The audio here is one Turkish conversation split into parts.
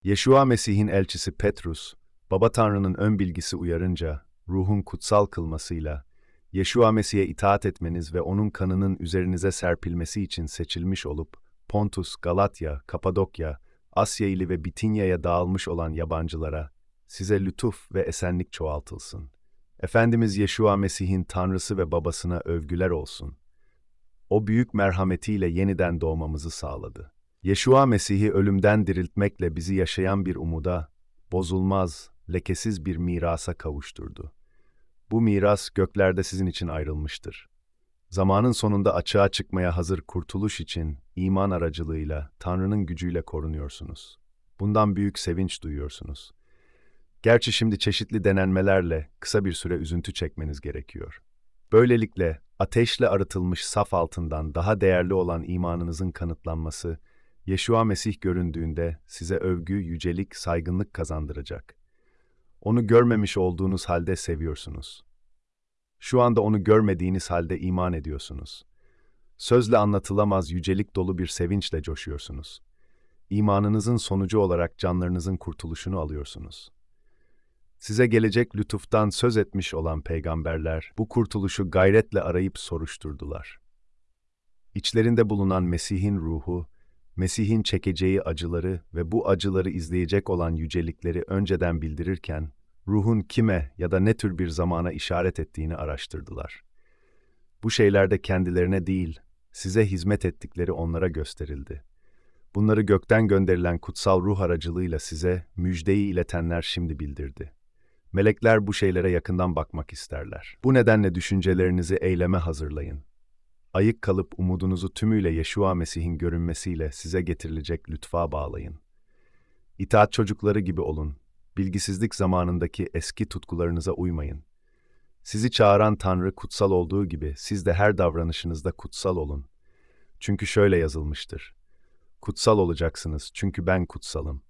Yeshua Mesih'in elçisi Petrus, Baba Tanrı'nın ön bilgisi uyarınca, ruhun kutsal kılmasıyla, Yeshua Mesih'e itaat etmeniz ve onun kanının üzerinize serpilmesi için seçilmiş olup, Pontus, Galatya, Kapadokya, Asya ili ve Bitinya'ya dağılmış olan yabancılara, size lütuf ve esenlik çoğaltılsın. Efendimiz Yeshua Mesih'in Tanrısı ve Babasına övgüler olsun. O büyük merhametiyle yeniden doğmamızı sağladı. Yeshua Mesih'i ölümden diriltmekle bizi yaşayan bir umuda, bozulmaz, lekesiz bir mirasa kavuşturdu. Bu miras göklerde sizin için ayrılmıştır. Zamanın sonunda açığa çıkmaya hazır kurtuluş için iman aracılığıyla, Tanrı'nın gücüyle korunuyorsunuz. Bundan büyük sevinç duyuyorsunuz. Gerçi şimdi çeşitli denenmelerle kısa bir süre üzüntü çekmeniz gerekiyor. Böylelikle ateşle arıtılmış saf altından daha değerli olan imanınızın kanıtlanması, Yeshua Mesih göründüğünde size övgü, yücelik, saygınlık kazandıracak. Onu görmemiş olduğunuz halde seviyorsunuz. Şu anda onu görmediğiniz halde iman ediyorsunuz. Sözle anlatılamaz yücelik dolu bir sevinçle coşuyorsunuz. İmanınızın sonucu olarak canlarınızın kurtuluşunu alıyorsunuz. Size gelecek lütuftan söz etmiş olan peygamberler, bu kurtuluşu gayretle arayıp soruşturdular. İçlerinde bulunan Mesih'in ruhu, Mesih'in çekeceği acıları ve bu acıları izleyecek olan yücelikleri önceden bildirirken, ruhun kime ya da ne tür bir zamana işaret ettiğini araştırdılar. Bu şeylerde kendilerine değil, size hizmet ettikleri onlara gösterildi. Bunları gökten gönderilen kutsal ruh aracılığıyla size müjdeyi iletenler şimdi bildirdi. Melekler bu şeylere yakından bakmak isterler. Bu nedenle düşüncelerinizi eyleme hazırlayın. Ayık kalıp umudunuzu tümüyle Yeshua Mesih'in görünmesiyle size getirilecek lütfa bağlayın. İtaat çocukları gibi olun. Bilgisizlik zamanındaki eski tutkularınıza uymayın. Sizi çağıran Tanrı kutsal olduğu gibi siz de her davranışınızda kutsal olun. Çünkü şöyle yazılmıştır. Kutsal olacaksınız çünkü ben kutsalım.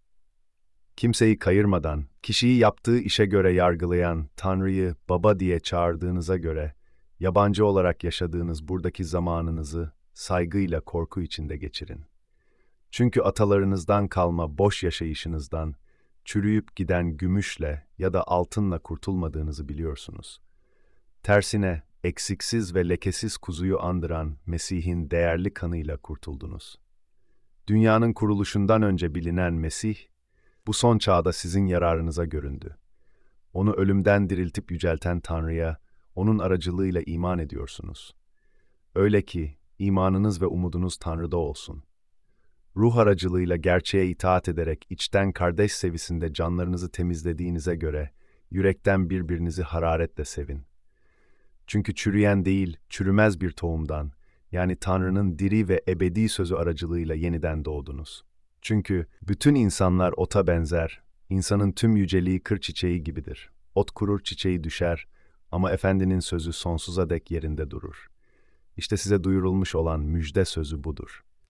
Kimseyi kayırmadan, kişiyi yaptığı işe göre yargılayan Tanrı'yı Baba diye çağırdığınıza göre, yabancı olarak yaşadığınız buradaki zamanınızı saygıyla korku içinde geçirin. Çünkü atalarınızdan kalma boş yaşayışınızdan, çürüyüp giden gümüşle ya da altınla kurtulmadığınızı biliyorsunuz. Tersine, eksiksiz ve lekesiz kuzuyu andıran Mesih'in değerli kanıyla kurtuldunuz. Dünyanın kuruluşundan önce bilinen Mesih, bu son çağda sizin yararınıza göründü. Onu ölümden diriltip yücelten Tanrı'ya, onun aracılığıyla iman ediyorsunuz. Öyle ki, imanınız ve umudunuz Tanrı'da olsun. Ruh aracılığıyla gerçeğe itaat ederek içten kardeş sevisinde canlarınızı temizlediğinize göre, yürekten birbirinizi hararetle sevin. Çünkü çürüyen değil, çürümez bir tohumdan, yani Tanrı'nın diri ve ebedi sözü aracılığıyla yeniden doğdunuz. Çünkü bütün insanlar ota benzer, insanın tüm yüceliği kır çiçeği gibidir. Ot kurur, çiçeği düşer ama Efendinin sözü sonsuza dek yerinde durur. İşte size duyurulmuş olan müjde sözü budur.